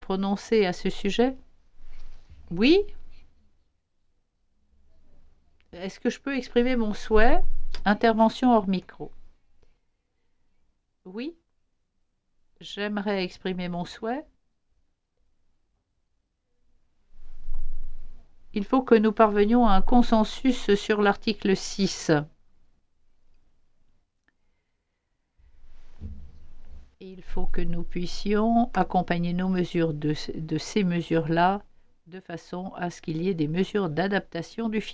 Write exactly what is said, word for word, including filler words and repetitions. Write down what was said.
prononcer à ce sujet? Oui? Est-ce que je peux exprimer mon souhait? Intervention hors micro. Oui? J'aimerais exprimer mon souhait. Il faut que nous parvenions à un consensus sur l'article six. Il faut que nous puissions accompagner nos mesures de, de ces mesures-là de façon à ce qu'il y ait des mesures d'adaptation du